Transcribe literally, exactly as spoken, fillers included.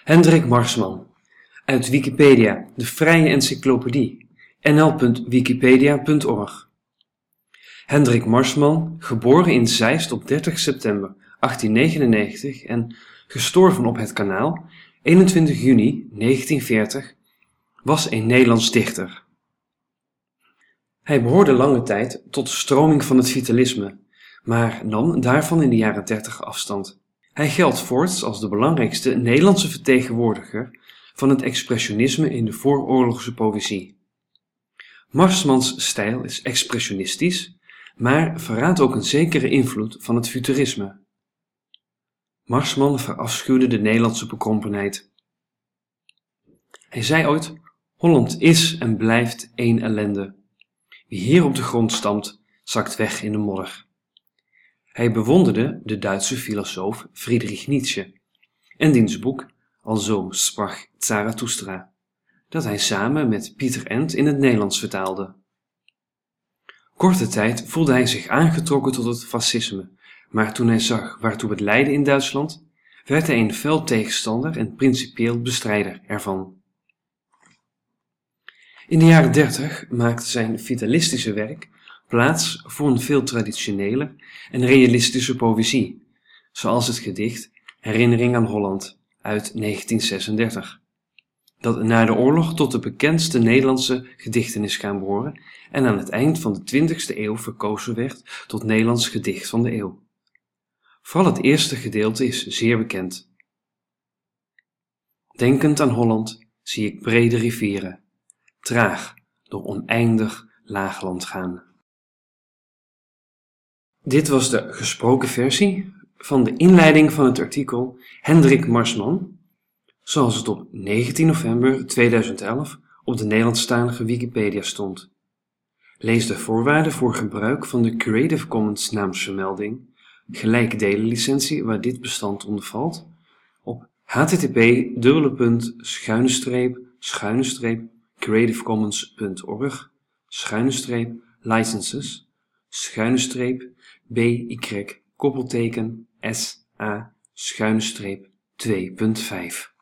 Hendrik Marsman. Uit Wikipedia, de vrije encyclopedie. n l punt wikipedia punt org. Hendrik Marsman, geboren in Zeist op dertig september achttienhonderdnegenennegentig en gestorven op het Kanaal eenentwintig juni negentienveertig, was een Nederlands dichter. Hij behoorde lange tijd tot de stroming van het vitalisme, maar nam daarvan in de jaren dertig afstand. Hij geldt voorts als de belangrijkste Nederlandse vertegenwoordiger van het expressionisme in de vooroorlogse poëzie. Marsmans stijl is expressionistisch, maar verraadt ook een zekere invloed van het futurisme. Marsman verafschuwde de Nederlandse bekrompenheid. Hij zei ooit: Holland is en blijft één ellende. Wie hier op de grond stampt, zakt weg in de modder. Hij bewonderde de Duitse filosoof Friedrich Nietzsche en diens boek Alzo sprach Zarathustra, dat hij samen met Pieter Endt in het Nederlands vertaalde. Korte tijd voelde hij zich aangetrokken tot het fascisme, maar toen hij zag waartoe het leidde in Duitsland, werd hij een fel tegenstander en principieel bestrijder ervan. In de jaren dertig maakte zijn vitalistische werk plaats voor een veel traditioneler en realistische poëzie, zoals het gedicht Herinnering aan Holland uit negentien zesendertig, dat na de oorlog tot de bekendste Nederlandse gedichten is gaan behoren en aan het eind van de twintigste eeuw verkozen werd tot Nederlands gedicht van de eeuw. Vooral het eerste gedeelte is zeer bekend. Denkend aan Holland zie ik brede rivieren, traag door oneindig laagland gaan. Dit was de gesproken versie van de inleiding van het artikel Hendrik Marsman, zoals het op negentien november tweeduizend elf op de Nederlandstalige Wikipedia stond. Lees de voorwaarden voor gebruik van de Creative Commons naamsvermelding, gelijkdelenlicentie waar dit bestand onder valt, op http dubbele schuine streep schuine streep creativecommons.org schuine streep licenses schuine streep by koppelteken sa schuine streep twee punt vijf.